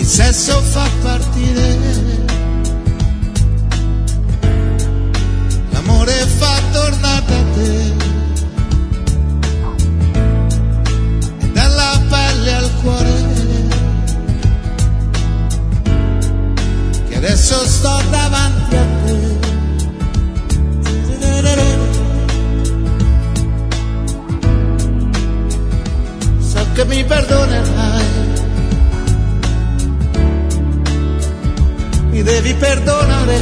sesso fa partire, l'amore fa tornare da te, e dalla pelle al cuore, che adesso sto davanti a te. So che mi perdonerai, mi devi perdonare,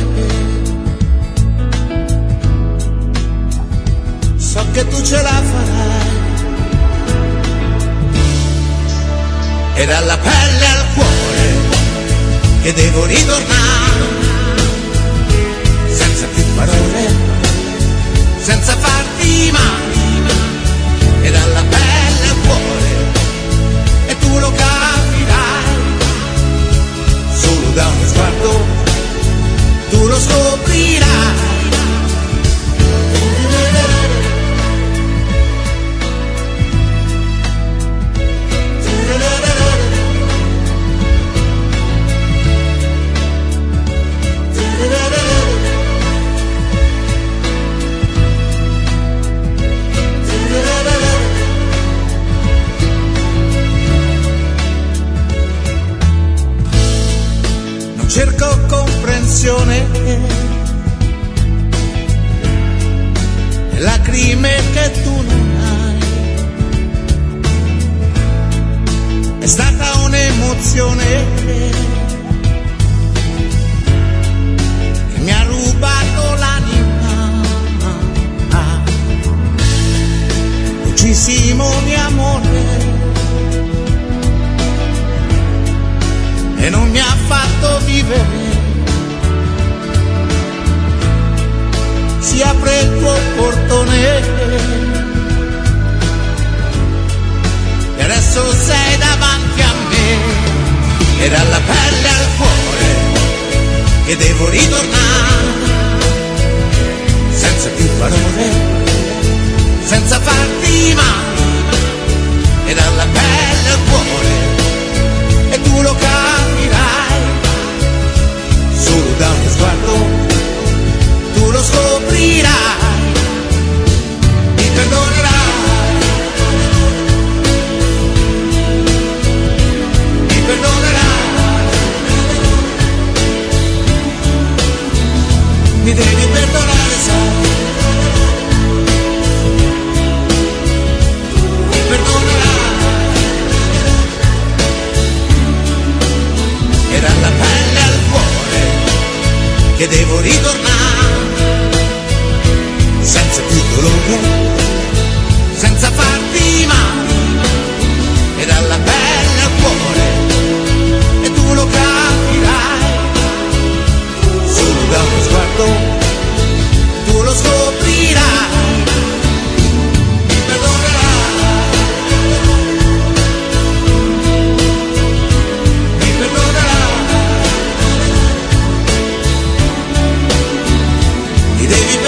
so che tu ce la farai, e dalla pelle al cuore che devo ritornare, senza più parole, senza farti male, e dalla pelle al cuore, e tu lo capirai, solo da uno sguardo tu lo scoprirai. Cerco comprensione, le lacrime che tu non hai, è stata un'emozione che mi ha rubato l'anima, dolcissimo mio amore, e non mi ha fatto vivere. Si apre il tuo portone e adesso sei davanti a me, e dalla pelle al cuore che devo ritornare, senza più parole, senza farti male, e dalla pelle al cuore, e tu lo capirai, solo da uno sguardo tu lo scoprirai, mi perdonerai, mi perdonerai, mi devi perdonare, sai, mi perdonerai, e dalla pelle al cuore che devo ritornare, senza più dolore, senza farti male, e dalla pelle al cuore, e tu lo capirai, solo da uno sguardo tu lo scoprirai, mi perdonerai, mi perdonerai, mi devi